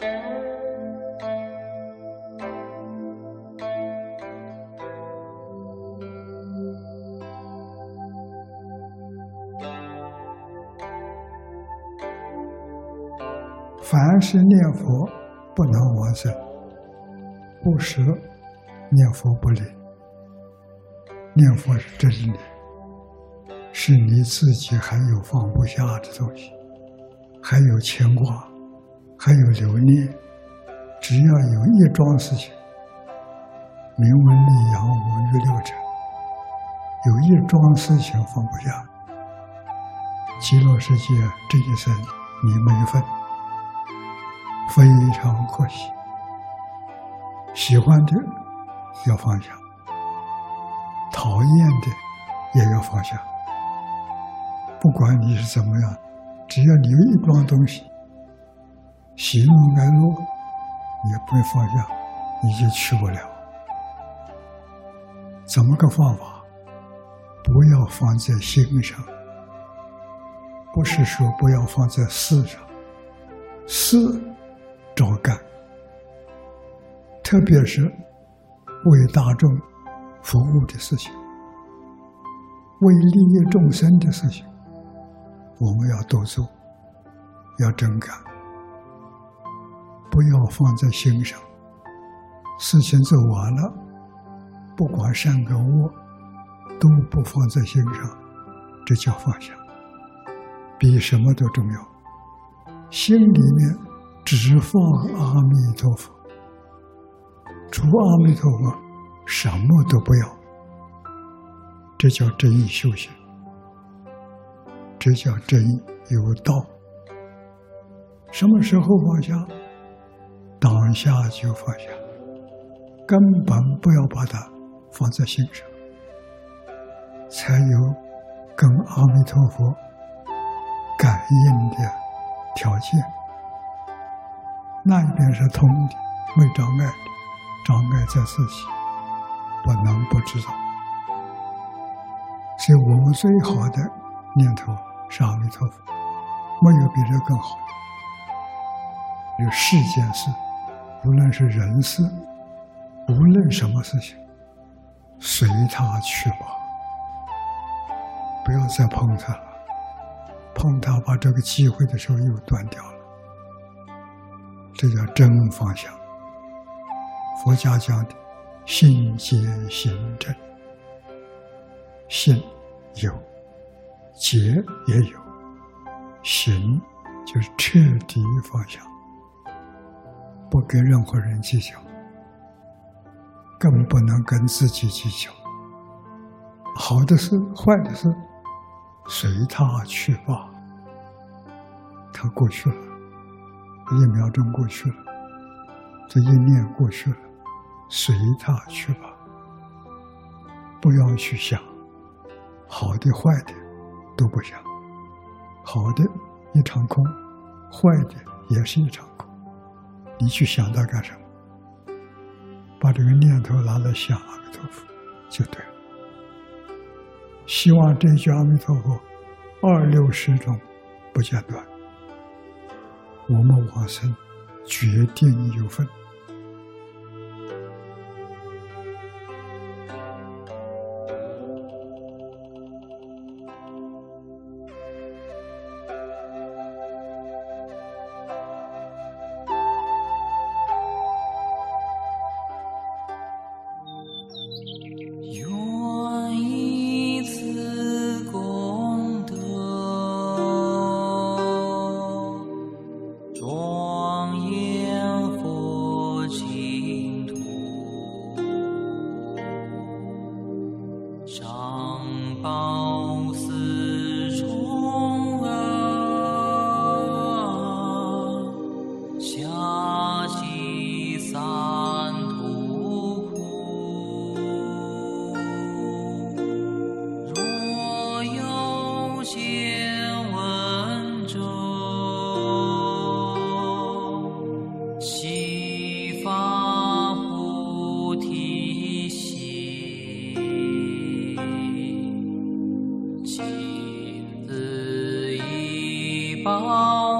凡是念佛不能往生，不舍念佛不灵。念佛是真理，是你自己还有放不下的东西，还有牵挂，还有留念。只要有一桩事情，名闻利养五欲六尘，有一桩事情放不下，极乐世界这一生你没份，非常可惜。喜欢的要放下，讨厌的也要放下。不管你是怎么样，只要你有一桩东西喜怒哀乐你不放下，你就去不了。怎么个方法？不要放在心上，不是说不要放在事上，事照干，特别是为大众服务的事情，为利益众生的事情，我们要多做，要真干，不要放在心上。事情做完了，不管善跟恶，都不放在心上，这叫放下，比什么都重要。心里面只放阿弥陀佛，除阿弥陀佛什么都不要，这叫真修行，这叫真有道。什么时候放下？当下就放下，根本不要把它放在心上，才有跟阿弥陀佛感应的条件。那一边是通的，没障碍的，障碍在自己，不能不知道。所以我们最好的念头是阿弥陀佛，没有比这更好的。有世间事，无论是人事，无论什么事情，随他去吧，不要再碰他了。碰他，把这个机会的时候又断掉了。这叫真方向。佛家讲的信解行证，信有，解也有，行就是彻底方向，不跟任何人计较，更不能跟自己计较。好的事坏的事随他去吧，他过去了，一秒钟过去了，这一念过去了，随他去吧，不要去想，好的坏的都不想，好的一场空，坏的也是一场空，你去想它干什么？把这个念头拿来想阿弥陀佛就对了。希望这句阿弥陀佛26世中不间断，我们往生决定有份。 宝